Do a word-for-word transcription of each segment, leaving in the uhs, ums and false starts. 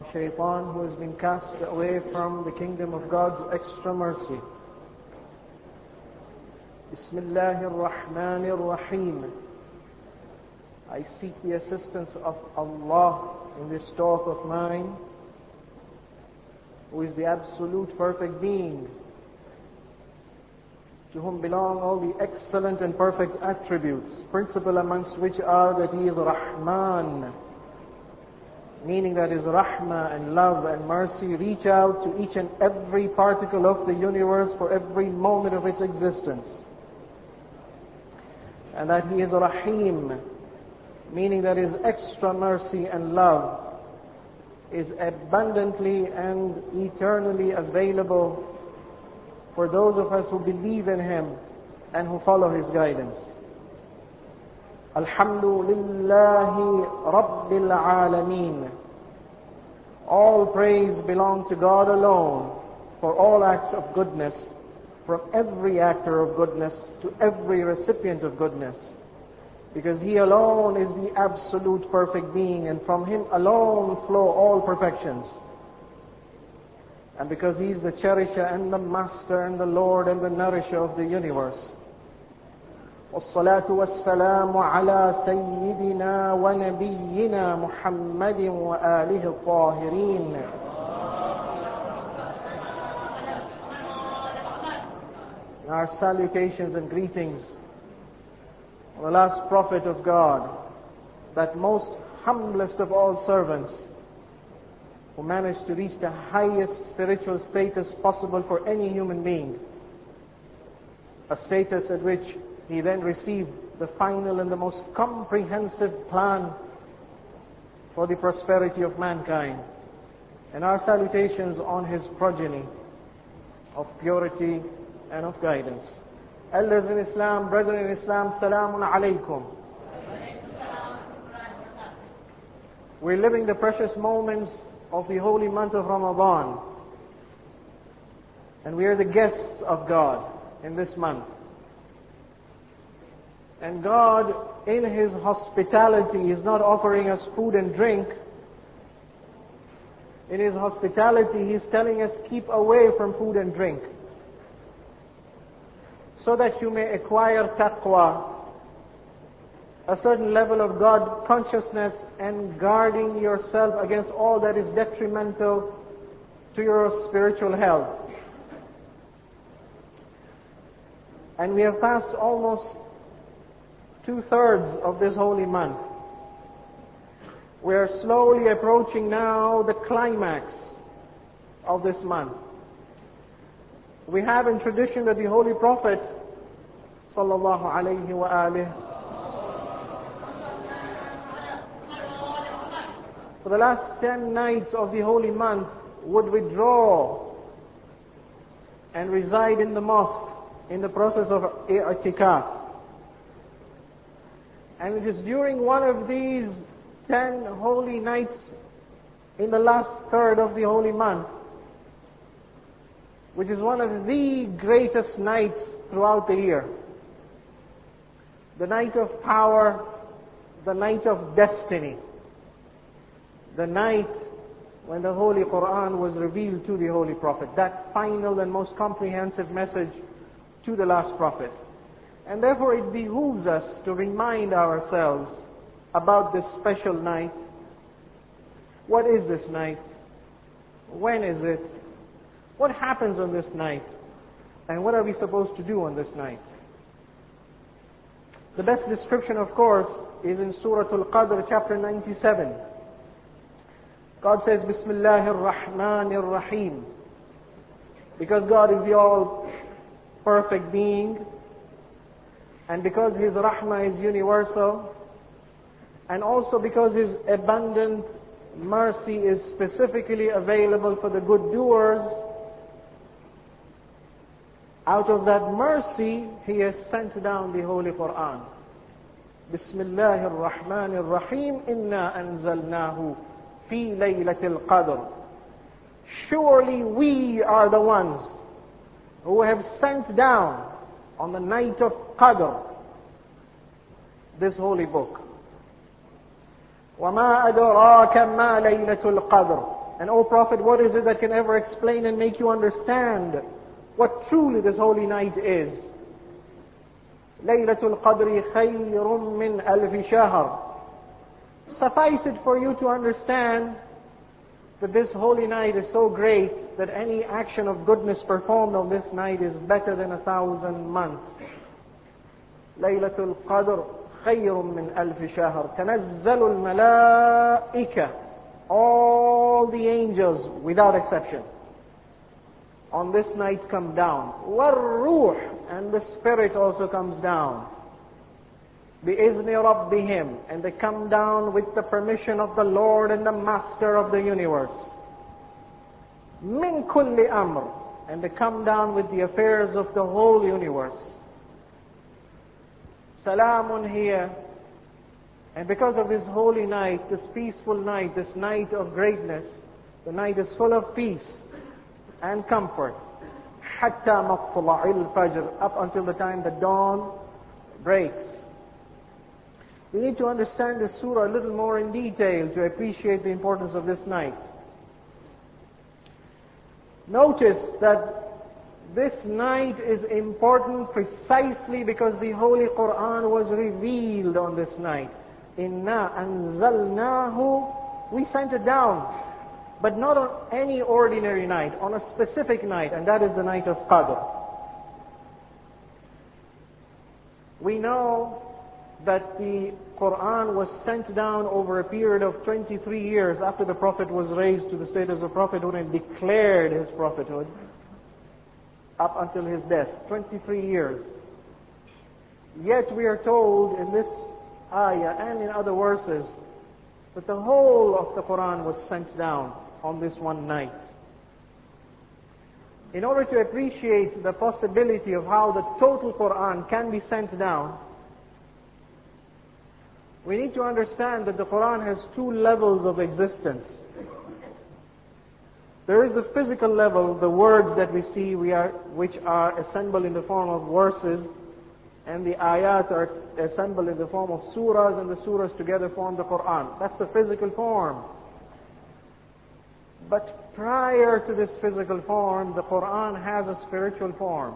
Shaitan, who has been cast away from the kingdom of God's extra mercy. Bismillahir Rahmanir Rahim. I seek the assistance of Allah in this talk of mine, who is the absolute perfect being, to whom belong all the excellent and perfect attributes, principal amongst which are that He is Rahman, meaning that His rahmah and love and mercy reach out to each and every particle of the universe for every moment of its existence. And that He is Rahim, meaning that His extra mercy and love is abundantly and eternally available for those of us who believe in Him and who follow His guidance. Alhamdulillahi Rabbil Alameen. All praise belongs to God alone for all acts of goodness, from every actor of goodness to every recipient of goodness. Because He alone is the absolute perfect being, and from Him alone flow all perfections. And because He is the cherisher and the master and the Lord and the nourisher of the universe. والصلاة والسلام على سيدنا ونبينا محمد وآله الطاهرين. Our salutations and greetings on the last prophet of God, that most humblest of all servants, who managed to reach the highest spiritual status possible for any human being, a status at which he then received the final and the most comprehensive plan for the prosperity of mankind. And our salutations on his progeny of purity and of guidance. Elders in Islam, brethren in Islam, Salamun Alaykum. We're living the precious moments of the holy month of Ramadan. And we are the guests of God in this month. And God, in His hospitality, is not offering us food and drink. In His hospitality, He's telling us, keep away from food and drink, so that you may acquire taqwa, a certain level of God consciousness, and guarding yourself against all that is detrimental to your spiritual health. And we have passed almost two-thirds of this holy month. We are slowly approaching now the climax of this month. We have in tradition that the Holy Prophet sallallahu alayhi wa alihi, for the last ten nights of the holy month, would withdraw and reside in the mosque in the process of i'tikaf. And it is during one of these ten holy nights in the last third of the holy month, which is one of the greatest nights throughout the year, the night of power, the night of destiny, the night when the Holy Quran was revealed to the Holy Prophet, that final and most comprehensive message to the last Prophet. And therefore it behooves us to remind ourselves about this special night. What is this night? When is it? What happens on this night? And what are we supposed to do on this night? The best description, of course, is in Surah Al-Qadr, chapter ninety-seven. God says, Bismillahir Rahmanir Rahim. Because God is the all-perfect being, and because His rahmah is universal, and also because His abundant mercy is specifically available for the good doers, out of that mercy, He has sent down the Holy Quran. Bismillahir Rahmanir Rahim. Inna anzalnahu fi laylatil qadr. Surely we are the ones who have sent down on the night of Qadr this holy book. وَمَا أَدْرَاكَ مَا لَيْلَةُ الْقَدْرِ. And O Prophet, what is it that can ever explain and make you understand what truly this holy night is? Laylatul Qadri khayrun min alfi shahr. Suffice it for you to understand that this holy night is so great that any action of goodness performed on this night is better than a thousand months. Laylatul Qadr khayrun min alfi shahr. Tanazzalul malaika. All the angels, without exception, on this night come down. War-ruh, and the Spirit also comes down. بِإِذْنِ رَبِّهِمْ, and they come down with the permission of the Lord and the Master of the universe. مِنْ كُلِّ أَمْرٍ, and they come down with the affairs of the whole universe. Salamun here. And because of this holy night, this peaceful night, this night of greatness, the night is full of peace and comfort. حَتَّى مَطْلَعِ الْفَجْرِ, up until the time the dawn breaks. We need to understand this surah a little more in detail to appreciate the importance of this night. Notice that this night is important precisely because the Holy Quran was revealed on this night. Inna anzalnahu, we sent it down, but not on any ordinary night, on a specific night, and that is the night of Qadr. We know that the Quran was sent down over a period of twenty-three years after the Prophet was raised to the status of prophethood and declared his prophethood, up until his death, twenty-three years. Yet we are told in this ayah and in other verses that the whole of the Quran was sent down on this one night. In order to appreciate the possibility of how the total Quran can be sent down, we need to understand that the Quran has two levels of existence. There is the physical level, the words that we see, we are, which are assembled in the form of verses, and the ayat are assembled in the form of surahs, and the surahs together form the Quran. That's the physical form. But prior to this physical form, the Quran has a spiritual form.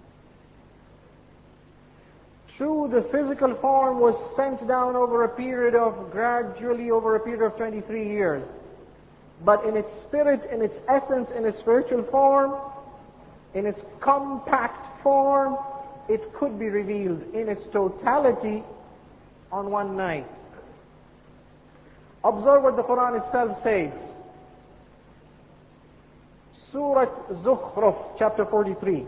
True, the physical form was sent down over a period of, gradually over a period of twenty-three years. But in its spirit, in its essence, in its spiritual form, in its compact form, it could be revealed in its totality on one night. Observe what the Quran itself says. Surah Zukhruf, chapter forty-three.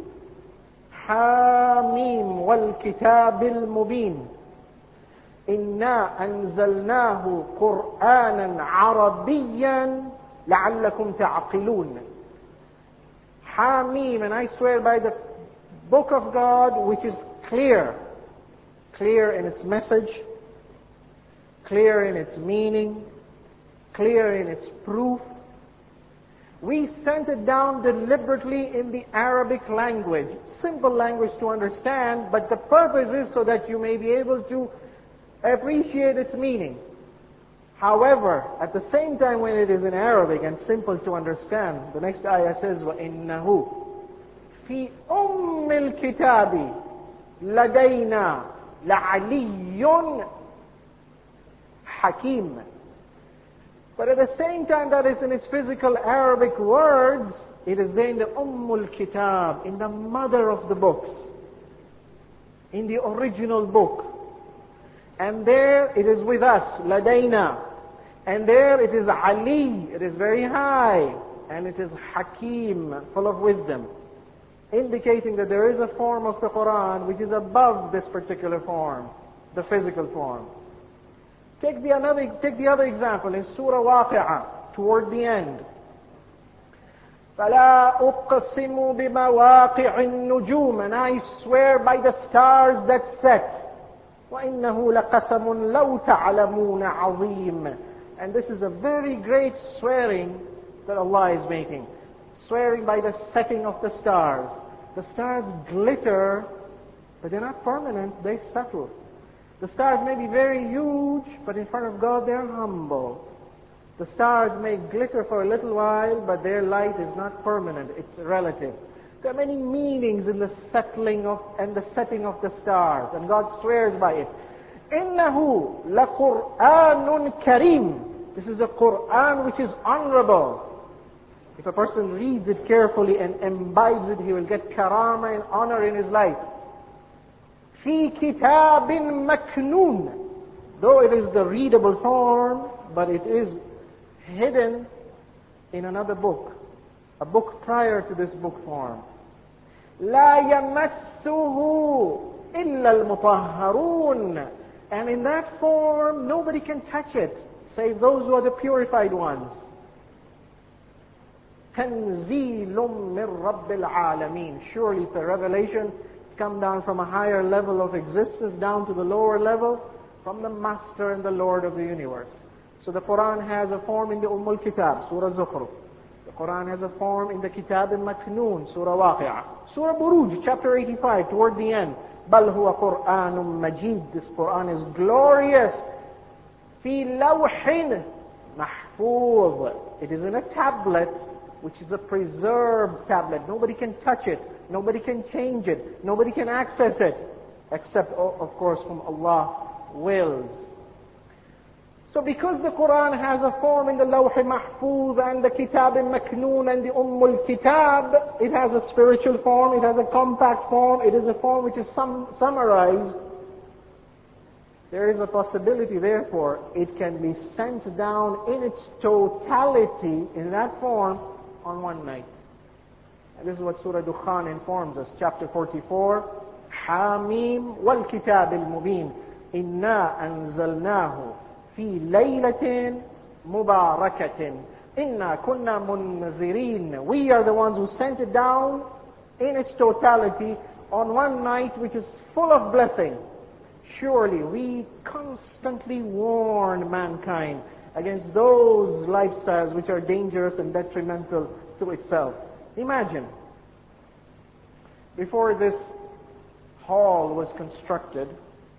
حاميم والكتاب المبين إنا أنزلناه قرآنا عربيا لعلكم تعقلون. Hamim, and I swear by the book of God which is clear, clear in its message, clear in its meaning, clear in its proof. We sent it down deliberately in the Arabic language, simple language to understand, but the purpose is so that you may be able to appreciate its meaning. However, at the same time when it is in Arabic and simple to understand, the next ayah says, وَإِنَّهُ فِي أُمِّ الْكِتَابِ لَدَيْنَا لَعَلِيٌّ حَكِيمٌ. But at the same time that is in its physical Arabic words, it is there in the Ummul Kitab, in the mother of the books, in the original book. And there it is with us, Ladayna. And there it is Ali, it is very high. And it is Hakim, full of wisdom. Indicating that there is a form of the Quran which is above this particular form, the physical form. Take the, another, take the other example in Surah Waqi'ah, toward the end. فَلَا أُقْسِمُ بِمَوَاقِعِ النُّجُومِ, and I swear by the stars that set. وَإِنَّهُ لَقَسَمٌ لَوْ تَعْلَمُونَ عَظِيمٌ. And this is a very great swearing that Allah is making. Swearing by the setting of the stars. The stars glitter, but they're not permanent, they settle. The stars may be very huge, but in front of God they're humble. The stars may glitter for a little while, but their light is not permanent, it's relative. There are many meanings in the settling of and the setting of the stars, and God swears by it. إِنَّهُ لَقُرْآنٌ كَرِيمٌ. This is a Qur'an which is honorable. If a person reads it carefully and imbibes it, he will get karama and honor in his life. فِي كِتَابٍ مَكْنُونٍ. Though it is the readable form, but it is hidden in another book, a book prior to this book form. لا يمسه إلا المطهرون. And in that form, nobody can touch it, save those who are the purified ones. تنزيل من رب العالمين. Surely it's a revelation come down from a higher level of existence down to the lower level, from the Master and the Lord of the universe. So the Quran has a form in the Umm al-Kitab, Surah Zukhruf. The Quran has a form in the Kitab al-Maknoon, Surah Waqi'ah. Surah Buruj, chapter eighty-five, toward the end. بَلْ هُوَ قُرْآنٌ مَجِيدٌ. This Quran is glorious. فِي لَوْحٍ مَحْفُوظ. It is in a tablet, which is a preserved tablet. Nobody can touch it. Nobody can change it. Nobody can access it. Except, of course, whom Allah wills. So because the Quran has a form in the Lawh Mahfuz and the Kitab al-Maknoon and the Umm al-Kitab, it has a spiritual form, it has a compact form, it is a form which is sum summarized. There is a possibility, therefore, it can be sent down in its totality in that form on one night. And this is what Surah Dukhan informs us, chapter forty-four, Hamim wal Kitab al-Mubin, Inna anzalnahu في ليلة مباركة إنا كنا منذرين. We are the ones who sent it down in its totality on one night which is full of blessing. Surely we constantly warn mankind against those lifestyles which are dangerous and detrimental to itself. Imagine, before this hall was constructed,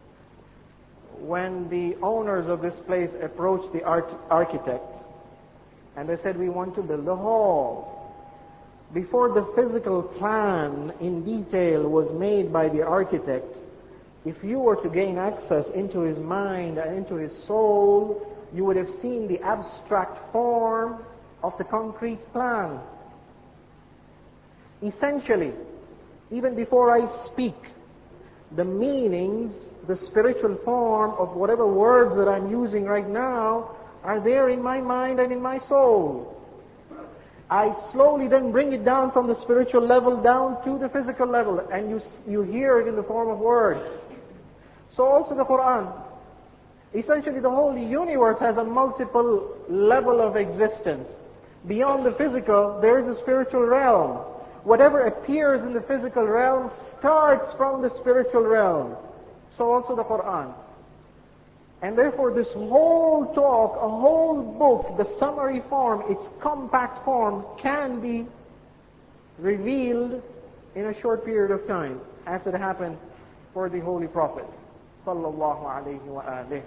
when the owners of this place approached the art architect and they said, we want to build a hall. Before the physical plan in detail was made by the architect, if you were to gain access into his mind and into his soul, you would have seen the abstract form of the concrete plan. Essentially, even before I speak, the meanings, the spiritual form of whatever words that I'm using right now are there in my mind and in my soul. I slowly then bring it down from the spiritual level down to the physical level, and you, you hear it in the form of words. So also the Quran. Essentially the whole universe has a multiple level of existence. Beyond the physical, there is a spiritual realm. Whatever appears in the physical realm starts from the spiritual realm. So also the Quran. And therefore this whole talk, a whole book, the summary form, its compact form, can be revealed in a short period of time, as it happened for the Holy Prophet sallallahu alaihi wa alihi.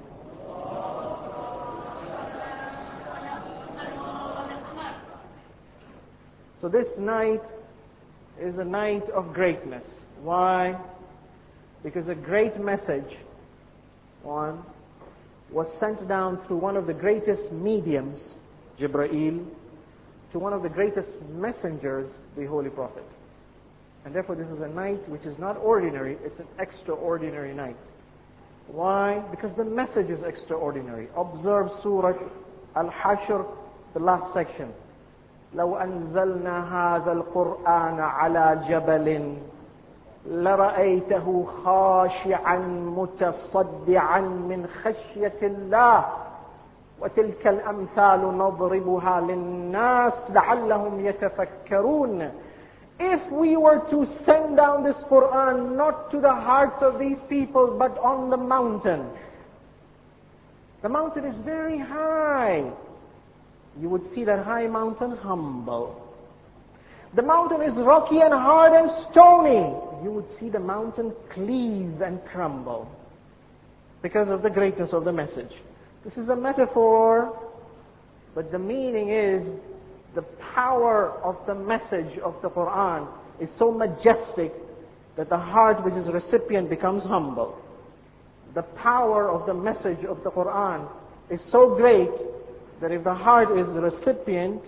So this night is a night of greatness. Why? Because a great message, one, was sent down through one of the greatest mediums, Jibreel, to one of the greatest messengers, the Holy Prophet. And therefore this is a night which is not ordinary, it's an extraordinary night. Why? Because the message is extraordinary. Observe Surah Al-Hashr, the last section. لو أنزلنا هذا القرآن على جبل لرأيته خاشعا متصدعا من خشية الله وتلك الأمثال نضربها للناس لعلهم يتفكرون. If we were to send down this Quran not to the hearts of these people but on the mountain, the mountain is very high. You would see that high mountain humble. The mountain is rocky and hard and stony. You would see the mountain cleave and crumble because of the greatness of the message. This is a metaphor But the meaning is, the power of the message of the Quran is so majestic that the heart which is recipient becomes humble. The power of the message of the Quran is so great that if the heart is the recipient,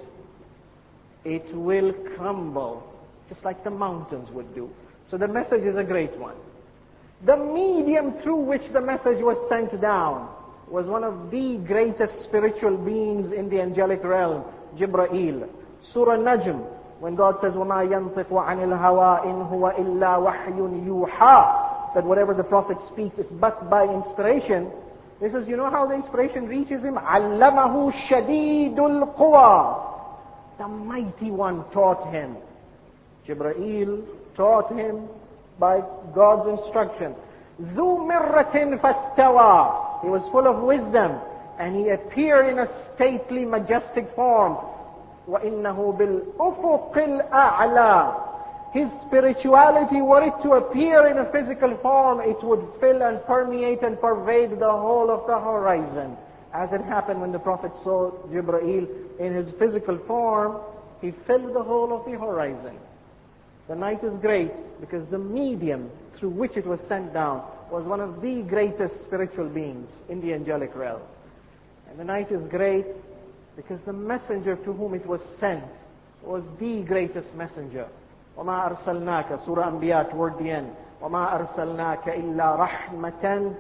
it will crumble, just like the mountains would do. So the message is a great one. The medium through which the message was sent down was one of the greatest spiritual beings in the angelic realm, Jibreel. Surah Najm, when God says, وَمَا يَنطِقُ عَنِ الْهَوَىٰ إِنْ هُوَ إِلَّا وَحْيٌ يُوحَىٰ, that whatever the Prophet speaks is but by inspiration. He says, you know how the inspiration reaches him? عَلَّمَهُ شَدِيدُ الْقُوَىٰ. The mighty one taught him. Jibreel taught him by God's instruction. ذُو مِرَّةٍ فَاسْتَوَىٰ. He was full of wisdom, and he appeared in a stately, majestic form. وَإِنَّهُ بِالْأُفُقِ الْأَعْلَى. His spirituality, were it to appear in a physical form, it would fill and permeate and pervade the whole of the horizon. As it happened when the Prophet saw Jibreel in his physical form, he filled the whole of the horizon. The night is great because the medium through which it was sent down was one of the greatest spiritual beings in the angelic realm. And the night is great because the messenger to whom it was sent was the greatest messenger. وَمَا أَرْسَلْنَاكَ, Surah Anbiya toward the end. وَمَا أَرْسَلْنَاكَ إِلَّا رَحْمَةً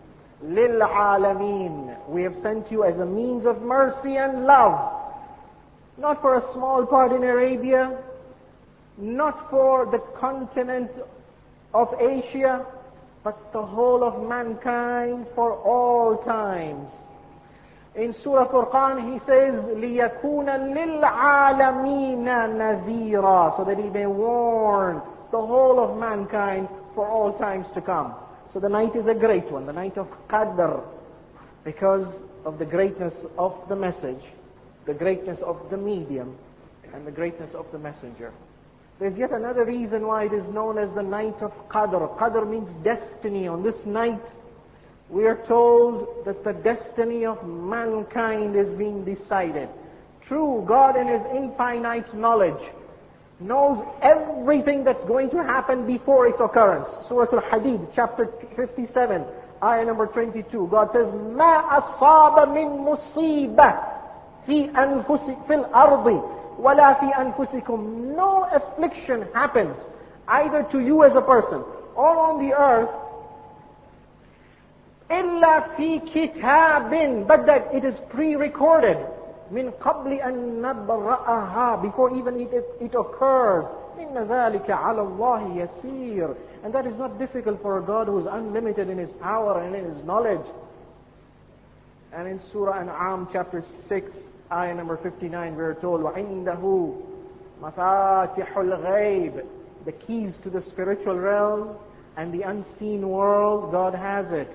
لِلْعَالَمِينَ. We have sent you as a means of mercy and love. Not for a small part in Arabia, not for the continent of Asia, but the whole of mankind for all times. In Surah Furqan, he says, لِيَكُونَ لِلْعَالَمِينَ نَذِيرًا, so that he may warn the whole of mankind for all times to come. So the night is a great one, the night of Qadr, because of the greatness of the message, the greatness of the medium, and the greatness of the messenger. There's yet another reason why it is known as the night of Qadr. Qadr means destiny. On this night, we are told that the destiny of mankind is being decided. True, God in His infinite knowledge knows everything that's going to happen before its occurrence. Surah Al-Hadid, chapter fifty-seven, ayah number twenty-two. God says, مَا أَصَابَ مِن مُصِيبَةٍ فِي أَنفُسِكُمْ فِي الْأَرْضِ وَلَا فِي أَنفُسِكُمْ. No affliction happens, either to you as a person or on the earth, إِلَّا فِي كِتَابٍ, but that it is pre-recorded, مِنْ قَبْلِ أَن نَبْرَأَهَا, before even it, it, it occurs. إِنَّ ذَلِكَ عَلَى اللَّهِ يَسِيرٌ. And that is not difficult for a God who is unlimited in His power and in His knowledge. And in Surah An'am, chapter six, ayah number fifty-nine, we are told, وَعِنْدَهُ مَفَاتِحُ الْغَيْبِ. The keys to the spiritual realm and the unseen world, God has it.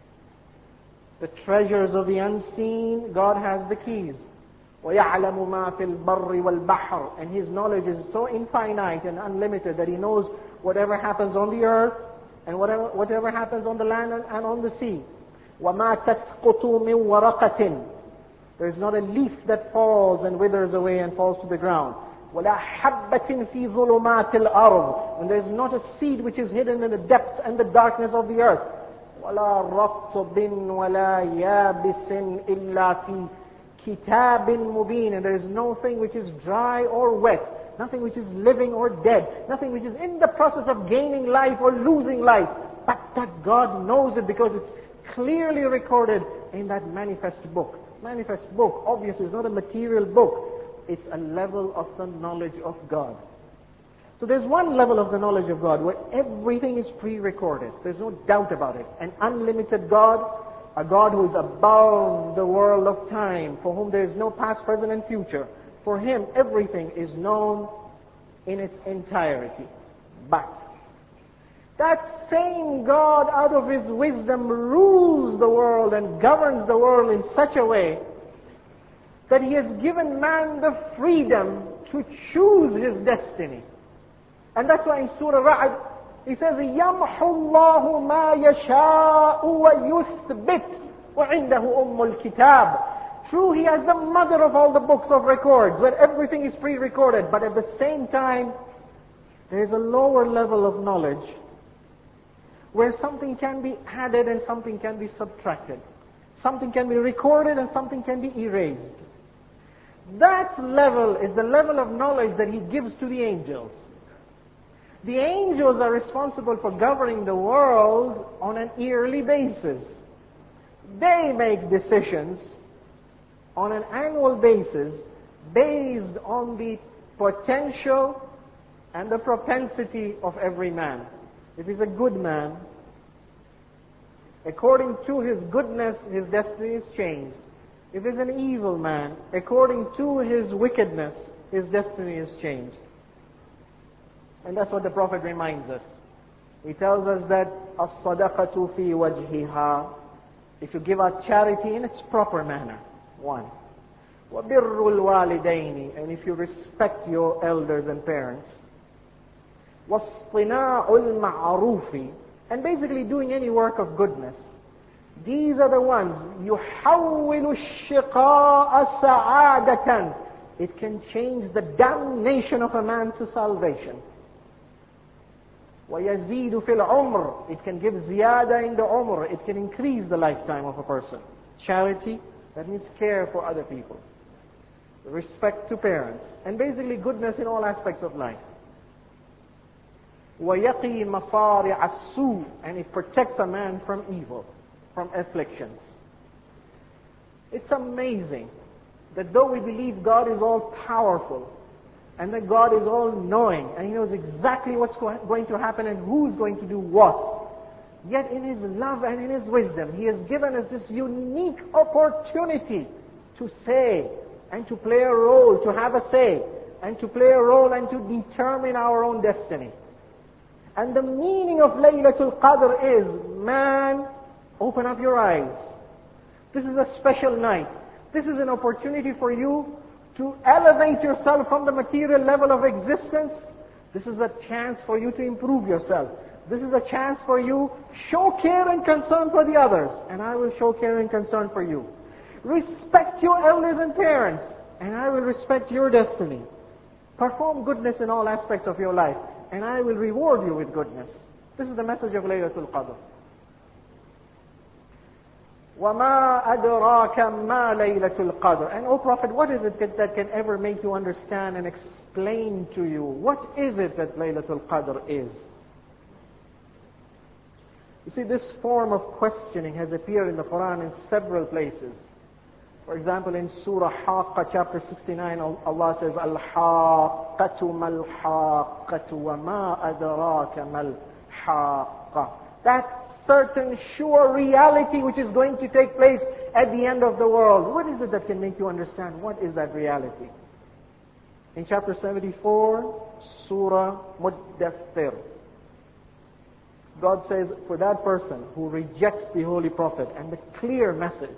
The treasures of the unseen, God has the keys. وَيَعْلَمُ مَا فِي الْبَرِّ وَالْبَحْرِ. And His knowledge is so infinite and unlimited that He knows whatever happens on the earth and whatever, whatever happens on the land and, and on the sea. وَمَا تَسْقُطُ مِنْ وَرَقَةٍ. There is not a leaf that falls and withers away and falls to the ground. وَلَا حَبَّةٍ فِي ظُلُمَاتِ الْأَرْضِ. And there is not a seed which is hidden in the depths and the darkness of the earth. وَلَا رَطْبٍ وَلَا يَابِسٍ إِلَّا فِي كِتَابٍ مُبِينٍ. And there is no thing which is dry or wet, nothing which is living or dead, nothing which is in the process of gaining life or losing life, but that God knows it because it's clearly recorded in that manifest book. Manifest book, obviously, is not a material book. It's a level of the knowledge of God. So there's one level of the knowledge of God where everything is pre-recorded. There's no doubt about it. An unlimited God, a God who is above the world of time, for whom there is no past, present, and future. For Him, everything is known in its entirety. But that same God, out of His wisdom, rules the world and governs the world in such a way that He has given man the freedom to choose his destiny. And that's why in Surah Ra'd, He says, يَمْحُ اللَّهُ مَا يَشَاءُ وَيُثْبِتُ وَعِنْدَهُ أُمُّ الْكِتَابِ. True, he has the mother of all the books of records, where everything is pre-recorded, but at the same time, there is a lower level of knowledge, where something can be added and something can be subtracted. Something can be recorded and something can be erased. That level is the level of knowledge that he gives to the angels. The angels are responsible for governing the world on an yearly basis. They make decisions on an annual basis based on the potential and the propensity of every man. If he's a good man, according to his goodness, his destiny is changed. If he's an evil man, according to his wickedness, his destiny is changed. And that's what the Prophet reminds us. He tells us that as-sadaqatu fi wajhiha, if you give out charity in its proper manner, one. وَبِرُّ الْوَالِدَيْنِ, and if you respect your elders and parents. وَاصْطِنَاعُ الْمَعْرُوفِ, and basically doing any work of goodness. These are the ones, يُحَوِّلُ الشِّقَاءَ سَعَادَةً. It can change the damnation of a man to salvation. وَيَزِيدُ فِي الْعُمْرِ, it can give ziyada in the umr, it can increase the lifetime of a person. Charity, that means care for other people. Respect to parents. And basically goodness in all aspects of life. وَيَقِي مَصَارِعَ السُّوءِ, and it protects a man from evil, from afflictions. It's amazing that though we believe God is all powerful, and that God is all knowing, and He knows exactly what's going to happen and who's going to do what, yet in His love and in His wisdom, He has given us this unique opportunity to say, and to play a role, to have a say, and to play a role and to determine our own destiny. And the meaning of Laylatul Qadr is, man, open up your eyes. This is a special night. This is an opportunity for you to elevate yourself from the material level of existence. This is a chance for you to improve yourself. This is a chance for you, show care and concern for the others, and I will show care and concern for you. Respect your elders and parents, and I will respect your destiny. Perform goodness in all aspects of your life, and I will reward you with goodness. This is the message of Laylatul Qadr. وَمَا أَدْرَاكَ مَا لَيْلَةُ الْقَدْرِ. And O Prophet, what is it that can ever make you understand and explain to you? What is it that Laylatul Qadr is? You see, this form of questioning has appeared in the Quran in several places. For example, in Surah Haqqa, chapter sixty-nine, Allah says, Al-Haqqatu mal-Haqqatu wa ma adraka mal-Haqqa. That certain sure reality which is going to take place at the end of the world. What is it that can make you understand what is that reality? In chapter seventy-four, Surah Muddathir, God says, for that person who rejects the Holy Prophet and the clear message,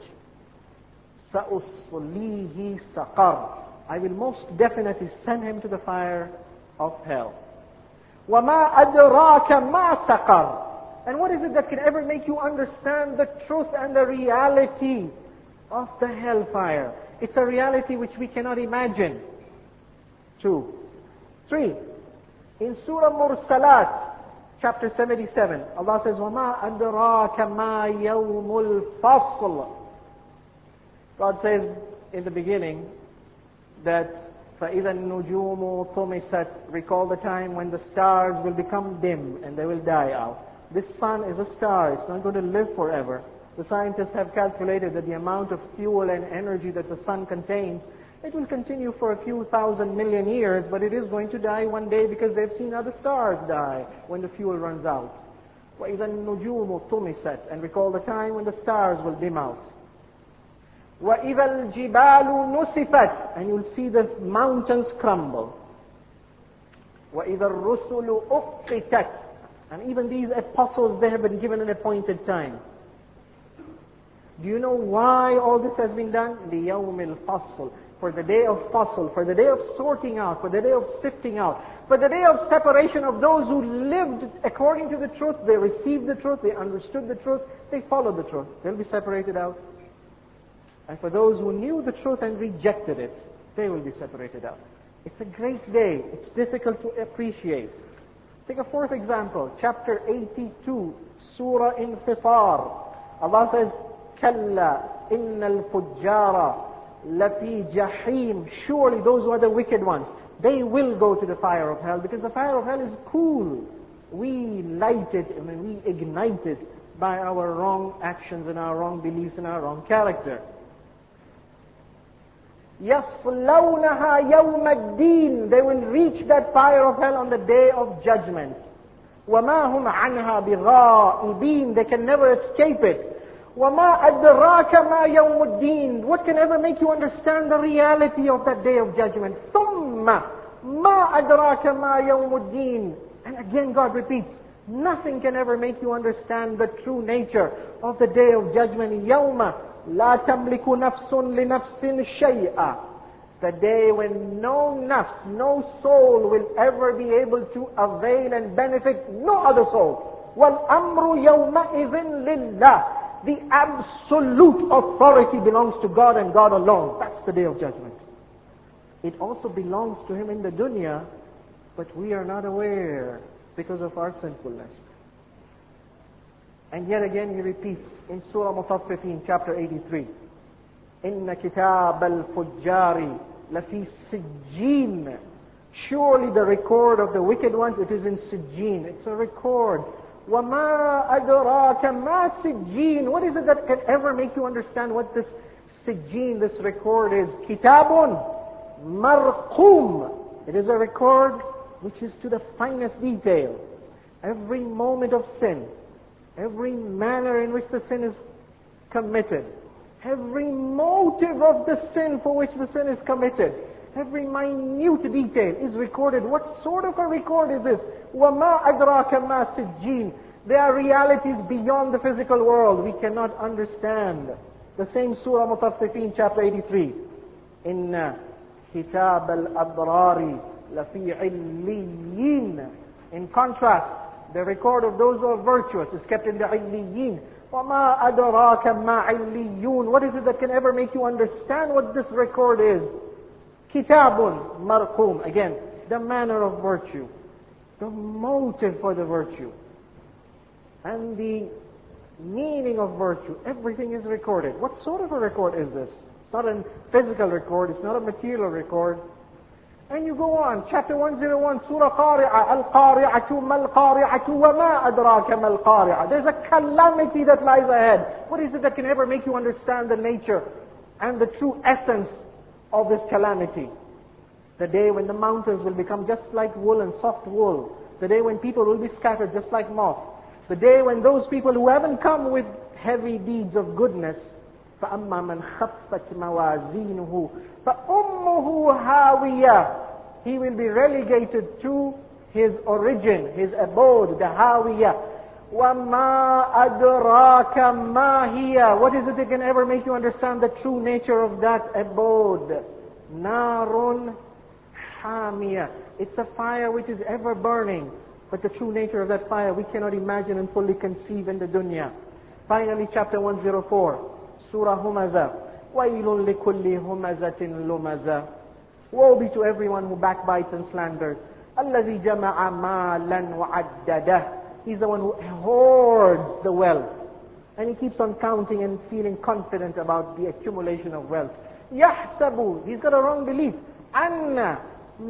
سَأُصْلِيهِ سَقَرْ, I will most definitely send him to the fire of hell. وَمَا أَدْرَاكَ مَا سَقَرْ. And what is it that can ever make you understand the truth and the reality of the hellfire? It's a reality which we cannot imagine. Two. Three. In Surah Mursalat, chapter seventy-seven, Allah says, وَمَا أَدْرَاكَ مَا يَوْمُ الْفَصْلِ. God says in the beginning that فَإِذَا النُّجُومُ طُمِسَتْ, recall the time when the stars will become dim and they will die out. This sun is a star, it's not going to live forever. The scientists have calculated that the amount of fuel and energy that the sun contains, it will continue for a few thousand million years, but it is going to die one day because they've seen other stars die when the fuel runs out. وَإِذَا النُّجُومُ طُمِسَتْ, and recall the time when the stars will dim out. وَإِذَا الْجِبَالُ نُسِفَتْ, and you'll see the mountains crumble. وَإِذَا الرُّسُلُ أُقِّتَتْ, and even these apostles, they have been given an appointed time. Do you know why all this has been done? لِيَوْمِ الْفَصْلِ, for the day of fasl, for the day of sorting out, for the day of sifting out, for the day of separation of those who lived according to the truth, they received the truth, they understood the truth, they followed the truth. They'll be separated out. And for those who knew the truth and rejected it, they will be separated out. It's a great day. It's difficult to appreciate. Take a fourth example, chapter eighty-two, Surah Infitar. Allah says, Kalla innal fujjara lafi jahim. Surely those who are the wicked ones, they will go to the fire of hell, because the fire of hell is cool. We light it, I mean, we ignite it by our wrong actions and our wrong beliefs and our wrong character. يَصْلَوْنَهَا يَوْمَ الدِّينِ. They will reach that fire of hell on the day of judgment. وَمَا هُمْ عَنْهَا بِغَائِبِينَ. They can never escape it. وَمَا أَدْرَاكَ مَا يَوْمُ الدِّينِ. What can ever make you understand the reality of that day of judgment? ثُمَّ مَا أَدْرَاكَ مَا يَوْمُ الدِّينِ. And again God repeats, nothing can ever make you understand the true nature of the day of judgment. يَوْمَ لا تملك نفس لنفس شيئا. The day when no nafs, no soul will ever be able to avail and benefit no other soul. وَالْأَمْرُ يَوْمَئِذٍ لِلَّهِ. The absolute authority belongs to God and God alone. That's the day of judgment. It also belongs to Him in the dunya, but we are not aware because of our sinfulness. And yet again He repeats in Surah Mutaffifin, chapter eighty-three, Inna kitab al-fujjari lafi sijjeen. Surely the record of the wicked ones, it is in Sijjeen. It's a record. وَمَا أَدْرَاكَ مَا سِجِّينَ. What is it that can ever make you understand what this Sijjeen, this record is? Kitabun marqum. It is a record which is to the finest detail. Every moment of sin, every manner in which the sin is committed, every motive of the sin for which the sin is committed, every minute detail is recorded. What sort of a record is this? وَمَا أَدْرَاكَ مَا سِجِّينَ. There are realities beyond the physical world we cannot understand. The same Surah Mutaffifin, chapter eighty-three. إِنَّ كِتَابَ الْأَبْرَارِ لَفِي عِلِّيِّينَ. In contrast, the record of those who are virtuous is kept in the Illiyin. وَمَا أَدْرَاكَ مَا عِلِّيُّونَ. What is it that can ever make you understand what this record is? Kitabun marqum. Again, the manner of virtue, the motive for the virtue, and the meaning of virtue. Everything is recorded. What sort of a record is this? It's not a physical record. It's not a material record. And you go on, chapter one oh one, Surah Qari'ah, Al-Qari'atu Mal-Qari'atu wa ma adraka Mal-Qari'ah. There's a calamity that lies ahead. What is it that can ever make you understand the nature and the true essence of this calamity? The day when the mountains will become just like wool and soft wool. The day when people will be scattered just like moth. The day when those people who haven't come with heavy deeds of goodness, فَأَمَّا مَنْ خَفَّتْ مَوَازِينُهُ فَأُمُّهُ هَاوِيَةٌ. He will be relegated to his origin, his abode, the Hawiyah. وَمَا أَدْرَاكَ مَا هِيَ. What is it that can ever make you understand the true nature of that abode? نَارٌ حَامِيَةٌ. It's a fire which is ever burning. But the true nature of that fire we cannot imagine and fully conceive in the dunya. Finally, chapter one oh four. Surah Humazah. وَيْلٌ لِكُلِّ هُمَزَةٍ لُمَزَةٍ. Woe be to everyone who backbites and slanders. الَّذِي جَمَعَ مَالًا وَعَدَّدَهُ. He's the one who hoards the wealth. And he keeps on counting and feeling confident about the accumulation of wealth. يَحْسَبُ. He's got a wrong belief. أَنَّ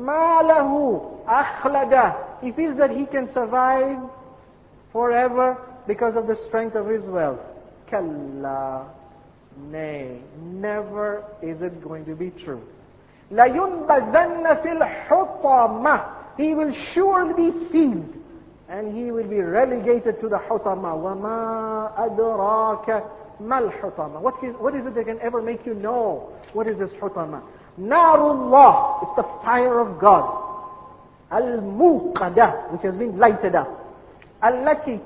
مَالَهُ أَخْلَدَهُ. He feels that he can survive forever because of the strength of his wealth. كَلَّا. Nay, never is it going to be true. لَيُنْبَذَنَّ فِي الْحُطَمَةِ. He will surely be seized and he will be relegated to the hutama. وَمَا أَدْرَاكَ مَا الْحُطَمَةِ. What is, what is it that can ever make you know what is this hutama? Narullah. It's the fire of God. Al-Muqadah, which has been lighted up. التي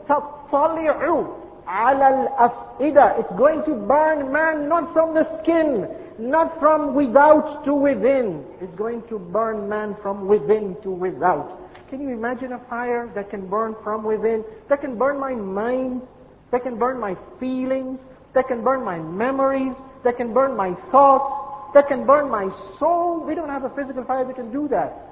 تطلع على الأفئدة. It's going to burn man not from the skin, not from without to within. It's going to burn man from within to without. Can you imagine a fire that can burn from within, that can burn my mind, that can burn my feelings, that can burn my memories, that can burn my thoughts, that can burn my soul. We don't have a physical fire that can do that.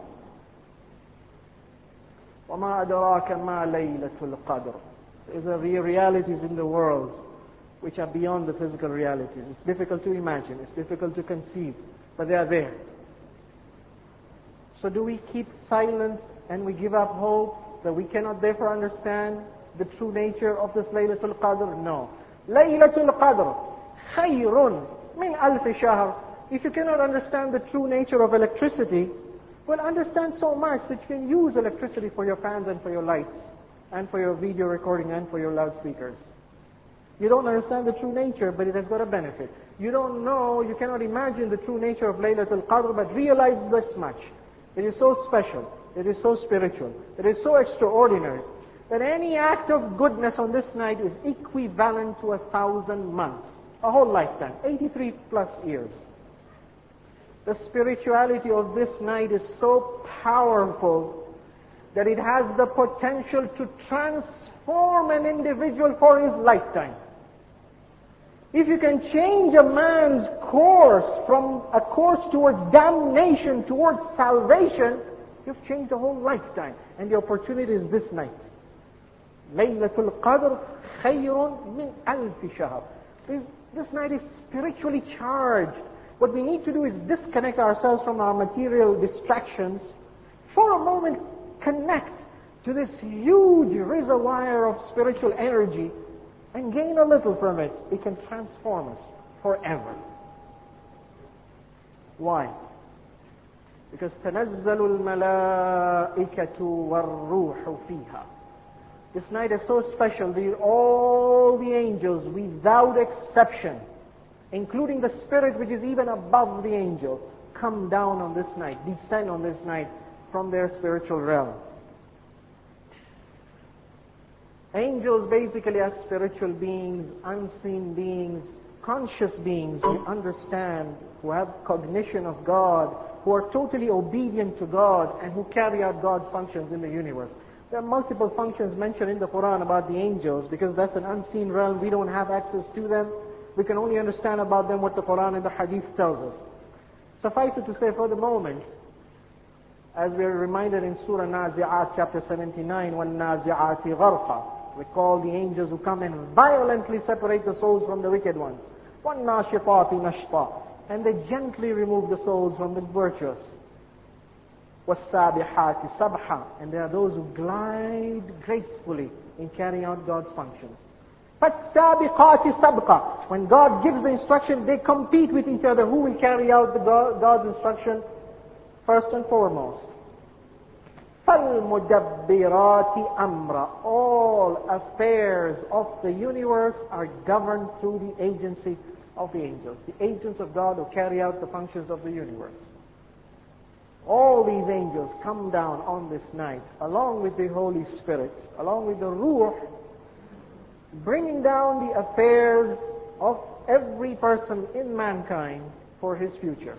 وَمَا أَدْرَاكَ مَا لَيْلَةُ الْقَدْرِ. There are realities in the world which are beyond the physical realities. It's difficult to imagine, it's difficult to conceive, but they are there. So do we keep silent and we give up hope that we cannot therefore understand the true nature of this Laylatul Qadr? No. Laylatul Qadr khayrun min alf shahr. If you cannot understand the true nature of electricity, well, understand so much that you can use electricity for your fans and for your lights, and for your video recording and for your loudspeakers. You don't understand the true nature, but it has got a benefit. You don't know, you cannot imagine the true nature of Laylatul Qadr, but realize this much. It is so special, it is so spiritual, it is so extraordinary, that any act of goodness on this night is equivalent to a thousand months, a whole lifetime, eighty-three plus years. The spirituality of this night is so powerful that it has the potential to transform an individual for his lifetime. If you can change a man's course from a course towards damnation towards salvation, you've changed the whole lifetime. And the opportunity is this night. Laylatul Qadr khayrun min alf shahr. This, this night is spiritually charged. What we need to do is disconnect ourselves from our material distractions. For a moment, connect to this huge reservoir of spiritual energy and gain a little from it. It can transform us forever. Why? Because تَنَزَّلُ الْمَلَائِكَةُ وَالرُّوحُ فِيهَا. This night is so special that all the angels, without exception, including the spirit which is even above the angel, come down on this night, descend on this night from their spiritual realm. Angels basically are spiritual beings, unseen beings, conscious beings who understand, who have cognition of God, who are totally obedient to God, and who carry out God's functions in the universe. There are multiple functions mentioned in the Quran about the angels, because that's an unseen realm. We don't have access to them. We can only understand about them what the Quran and the Hadith tells us. Suffice it to say for the moment, as we are reminded in Surah Nazi'at chapter seventy-nine, وَالنَّازِعَاتِ غَرْقًا, recall the angels who come and violently separate the souls from the wicked ones. وَالنَّاشِطَاتِ نَشْطًا, and they gently remove the souls from the virtuous. وَالسَّابِحَاتِ سَبْحًا, and there are those who glide gracefully in carrying out God's functions. فَالسَّابِقَاتِ سَبْقًا, when God gives the instruction, they compete with each other. Who will carry out the God, God's instruction first and foremost? فَالْمُدَبِّرَاتِ أَمْرًا, all affairs of the universe are governed through the agency of the angels, the agents of God who carry out the functions of the universe. All these angels come down on this night, along with the Holy Spirit, along with the Ruh, bringing down the affairs of every person in mankind for his future.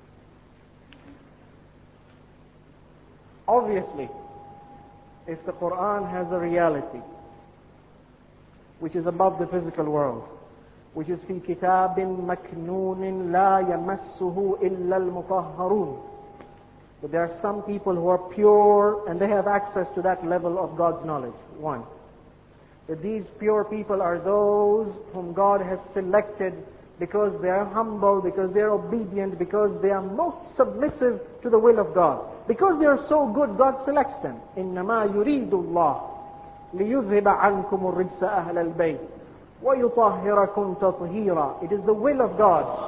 Obviously, if the Quran has a reality which is above the physical world, which is في كتاب مكنون لا يمسه إلا المطهرون, but there are some people who are pure and they have access to that level of God's knowledge. One, that these pure people are those whom God has selected because they are humble, because they are obedient, because they are most submissive to the will of God. Because they are so good, God selects them. إِنَّمَا يُرِيدُ اللَّهُ لِيُذْهِبَ عَنْكُمُ الرِّجْسَ أَهْلَ الْبَيْتِ وَيُطَهِّرَكُمْ تَطْهِيرًا. It is the will of God.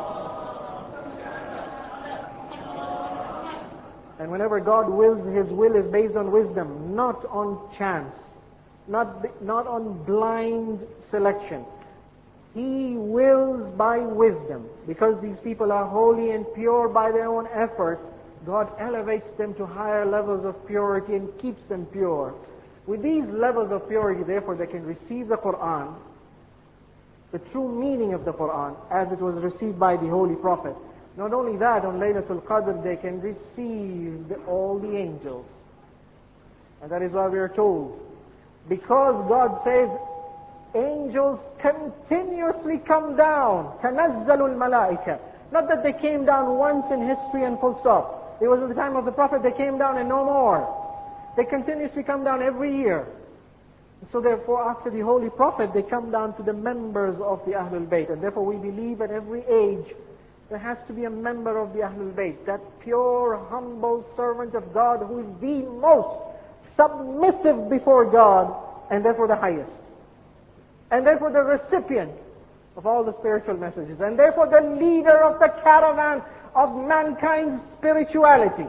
And whenever God wills, His will is based on wisdom, not on chance, not, not on blind selection. He wills by wisdom. Because these people are holy and pure by their own efforts, God elevates them to higher levels of purity and keeps them pure. With these levels of purity, therefore, they can receive the Quran, the true meaning of the Quran, as it was received by the Holy Prophet. Not only that, on Laylatul Qadr, they can receive the, all the angels. And that is why we are told, because God says, angels continuously come down. تَنَزَّلُ الْمَلَائِكَةِ. Not that they came down once in history and full stop. It was at the time of the Prophet they came down and no more. They continuously come down every year. So therefore, after the Holy Prophet, they come down to the members of the Ahlul Bayt. And therefore we believe at every age, there has to be a member of the Ahlul Bayt. That pure, humble servant of God who is the most submissive before God, and therefore the highest. And therefore the recipient of all the spiritual messages. And therefore the leader of the caravan of mankind's spirituality.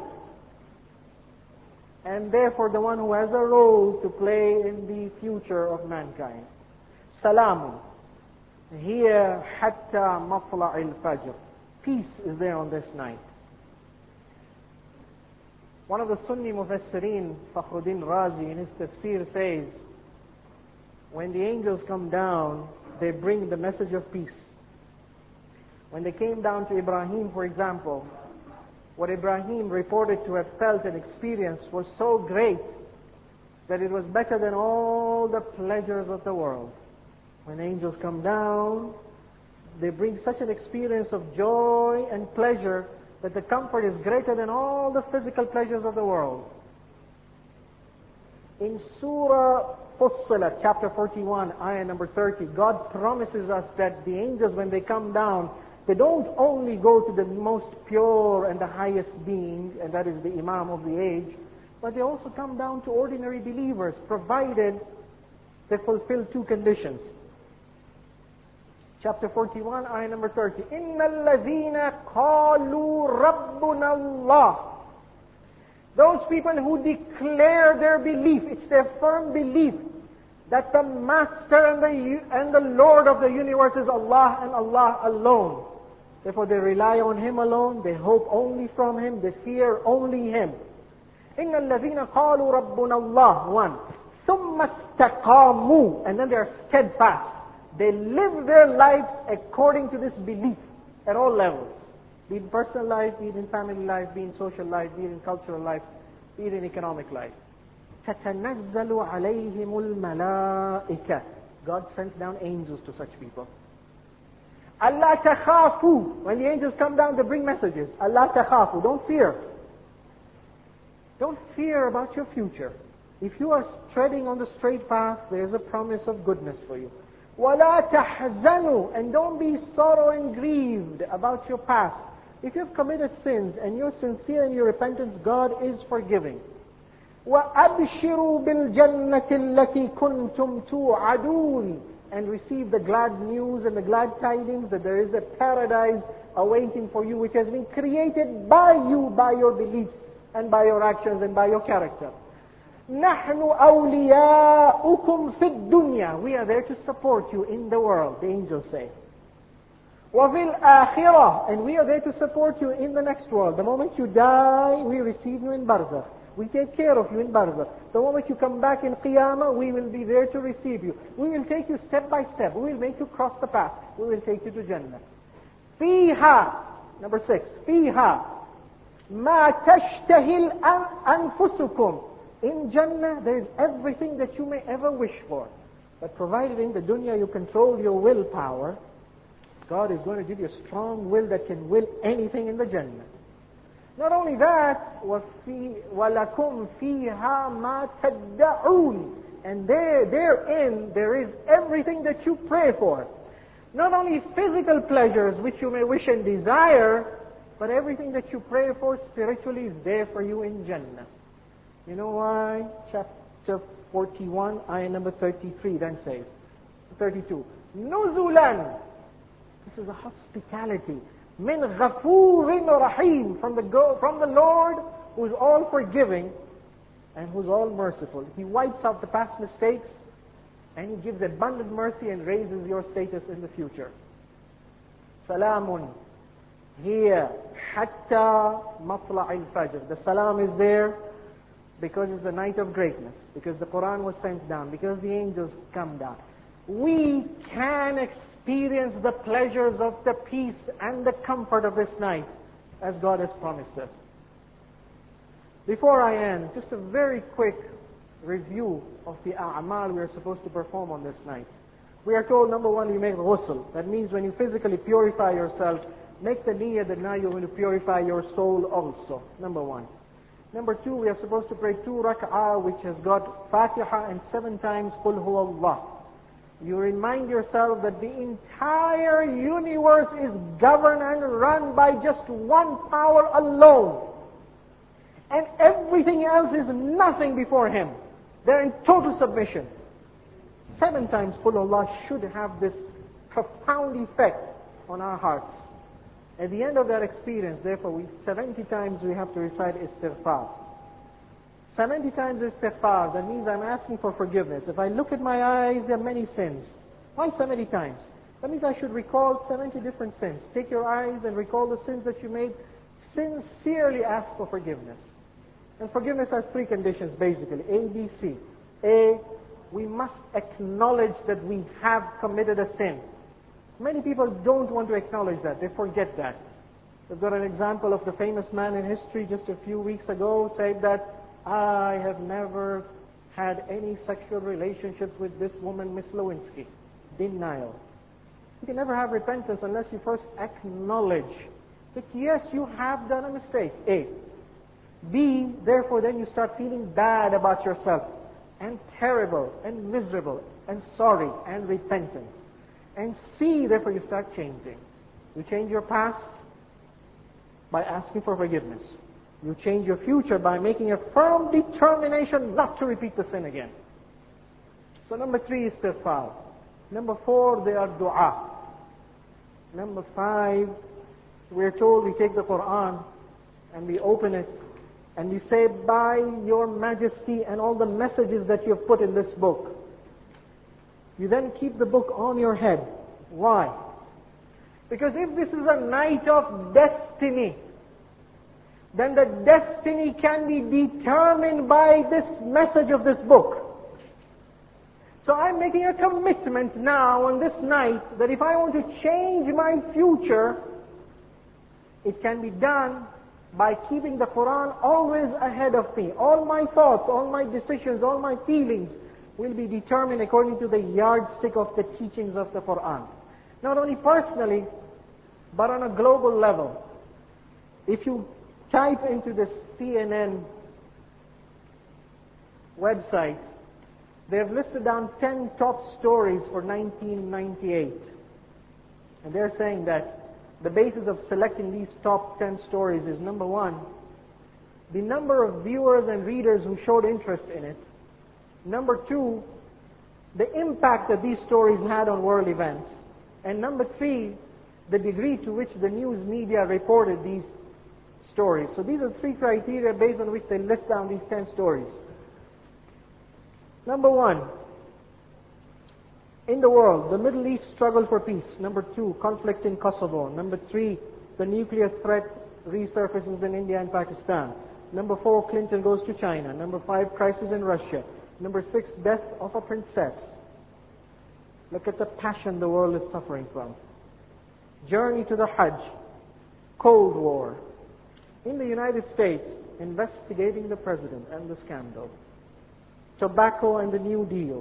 And therefore the one who has a role to play in the future of mankind. Salamun. Here, hatta matla'il fajr. Peace is there on this night. One of the Sunni Mufassirin, Fakhruddin Razi, in his tafsir says, when the angels come down, they bring the message of peace. When they came down to Ibrahim, for example, what Ibrahim reported to have felt and experienced was so great that it was better than all the pleasures of the world. When angels come down, they bring such an experience of joy and pleasure that the comfort is greater than all the physical pleasures of the world. In Surah Fussilat, chapter forty-one, ayah number thirty, God promises us that the angels, when they come down, they don't only go to the most pure and the highest being, and that is the Imam of the age, but they also come down to ordinary believers, provided they fulfill two conditions. Chapter forty-one, ayah number thirty. إِنَّ الَّذِينَ قَالُوا رَبُّنَا اللَّهِ. Those people who declare their belief, it's their firm belief that the Master and the, and the Lord of the universe is Allah and Allah alone. Therefore they rely on Him alone, they hope only from Him, they fear only Him. إِنَّ الَّذِينَ قَالُوا رَبُّنَا اللَّهِ. One. ثُمَّ اسْتَقَامُوا. And then they are steadfast. They live their lives according to this belief at all levels. Be it in personal life, be it in family life, be it in social life, be it in cultural life, be it in economic life. تَتَنَزَّلُ عَلَيْهِمُ الْمَلَائِكَةِ. God sends down angels to such people. أَلَّا تَخَافُوا. When the angels come down, they bring messages. أَلَّا تَخَافُوا. Don't fear. Don't fear about your future. If you are treading on the straight path, there is a promise of goodness for you. وَلَا تَحْزَنُوا. And don't be sorrow and grieved about your past. If you've committed sins and you're sincere in your repentance, God is forgiving. وَأَبْشِرُوا بِالْجَنَّةِ الَّتِي كُنْتُمْ تُوعَدُونَ. And receive the glad news and the glad tidings that there is a paradise awaiting for you, which has been created by you, by your beliefs and by your actions and by your character. نَحْنُ أَوْلِيَاؤُكُمْ فِي الدُّنْيَا. We are there to support you in the world, the angels say. وَفِي الْآخِرَةِ. And we are there to support you in the next world. The moment you die, we receive you in Barzakh. We take care of you in Barzakh. The moment you come back in Qiyamah, we will be there to receive you. We will take you step by step. We will make you cross the path. We will take you to Jannah. فِيهَا. Number six. فِيهَا مَا تَشْتَهِي أَنفُسُكُمْ. In Jannah, there is everything that you may ever wish for. But provided in the dunya you control your willpower, God is going to give you a strong will that can will anything in the Jannah. Not only that, وَفِي وَلَكُمْ فِيهَا مَا تَدَّعُونَ. And there, therein, there is everything that you pray for. Not only physical pleasures which you may wish and desire, but everything that you pray for spiritually is there for you in Jannah. You know why? Chapter forty-one, ayah number thirty-three then says, thirty-two. Nuzulan. This is a hospitality. Min ghafurin rahim. From the, go, from the Lord who is all forgiving and who is all merciful. He wipes out the past mistakes and He gives abundant mercy and raises your status in the future. Salamun. Here. Hatta matla'il fajr. The salam is there because it's the night of greatness, because the Quran was sent down, because the angels come down. We can experience the pleasures of the peace and the comfort of this night, as God has promised us. Before I end, just a very quick review of the a'mal we are supposed to perform on this night. We are told, number one, you make ghusl. That means when you physically purify yourself, make the niyyah that now you're going to purify your soul also. Number one. Number two, we are supposed to pray two rak'ah, which has got Fatiha and seven times Qul Huwallah. You remind yourself that the entire universe is governed and run by just one power alone. And everything else is nothing before Him. They're in total submission. Seven times Qul Huwallah should have this profound effect on our hearts. At the end of that experience, therefore, we seventy times we have to recite istighfar. seventy times istighfar, that means I'm asking for forgiveness. If I look at my eyes, there are many sins. Why seventy times? That means I should recall seventy different sins. Take your eyes and recall the sins that you made. Sincerely ask for forgiveness. And forgiveness has three conditions, basically. A, B, C. A, we must acknowledge that we have committed a sin. Many people don't want to acknowledge that. They forget that. We've got an example of the famous man in history just a few weeks ago said that, I have never had any sexual relationships with this woman, Miss Lewinsky. Denial. You can never have repentance unless you first acknowledge that yes, you have done a mistake. A. B, therefore then you start feeling bad about yourself, and terrible, and miserable, and sorry, and repentant. And C, therefore you start changing. You change your past by asking for forgiveness. You change your future by making a firm determination not to repeat the sin again. So number three is istighfar. Number four, they are dua. Number five, we're told we take the Quran and we open it and we say, by your majesty and all the messages that you have put in this book. You then keep the book on your head. Why? Because if this is a night of destiny, then the destiny can be determined by this message of this book. So I'm making a commitment now on this night that if I want to change my future, it can be done by keeping the Quran always ahead of me. All my thoughts, all my decisions, all my feelings will be determined according to the yardstick of the teachings of the Quran. Not only personally, but on a global level. If you type into the C N N website, they have listed down ten top stories for nineteen ninety-eight. And they're saying that the basis of selecting these top ten stories is, number one, the number of viewers and readers who showed interest in it. Number two, the impact that these stories had on world events. And number three, the degree to which the news media reported these stories. So these are three criteria based on which they list down these ten stories. Number one, in the world, the Middle East struggle for peace. Number two, conflict in Kosovo. Number three, the nuclear threat resurfaces in India and Pakistan. Number four, Clinton goes to China. Number five, crisis in Russia. Number six, death of a princess. Look at the passion the world is suffering from. Journey to the Hajj. Cold War. In the United States, investigating the president and the scandal. Tobacco and the New Deal.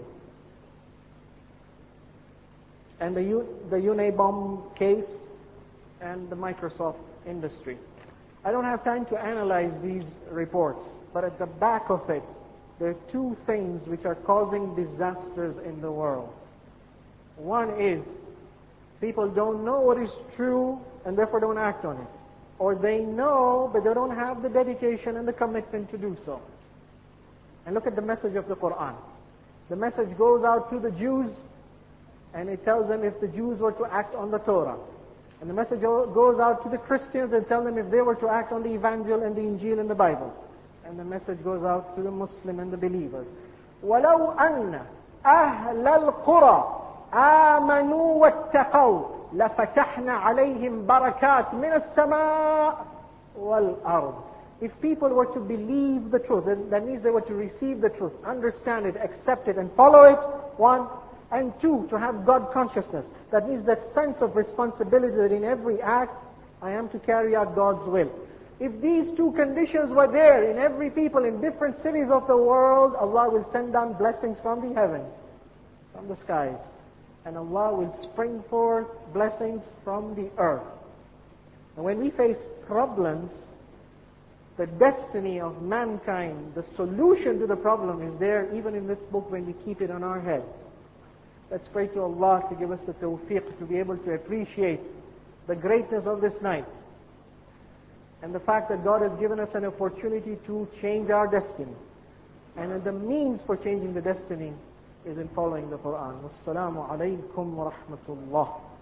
And the, U, the Unabomb case and the Microsoft industry. I don't have time to analyze these reports, but at the back of it, there are two things which are causing disasters in the world. One is, people don't know what is true and therefore don't act on it. Or they know, but they don't have the dedication and the commitment to do so. And look at the message of the Quran. The message goes out to the Jews, and it tells them if the Jews were to act on the Torah. And the message goes out to the Christians and tells them if they were to act on the Evangel and the Injil and the Bible. And the message goes out to the Muslim and the believers. وَلَوْ أَنَّ أَهْلَ الْقُرَى آمَنُوا وَاتَّقَوْا لَفَتَحْنَا عَلَيْهِمْ بَرَكَاتٍ مِنَ السَّمَاءِ وَالْأَرْضِ. If people were to believe the truth, that means they were to receive the truth, understand it, accept it, and follow it, one. And two, to have God consciousness. That means that sense of responsibility that in every act, I am to carry out God's will. If these two conditions were there in every people in different cities of the world, Allah will send down blessings from the heavens, from the skies. and Allah will spring forth blessings from the earth. And when we face problems, the destiny of mankind, the solution to the problem is there even in this book when we keep it on our heads. Let's pray to Allah to give us the tawfiq to be able to appreciate the greatness of this night and the fact that God has given us an opportunity to change our destiny. And the means for changing the destiny is in following the Quran. Wassalamu alaikum wa rahmatullah.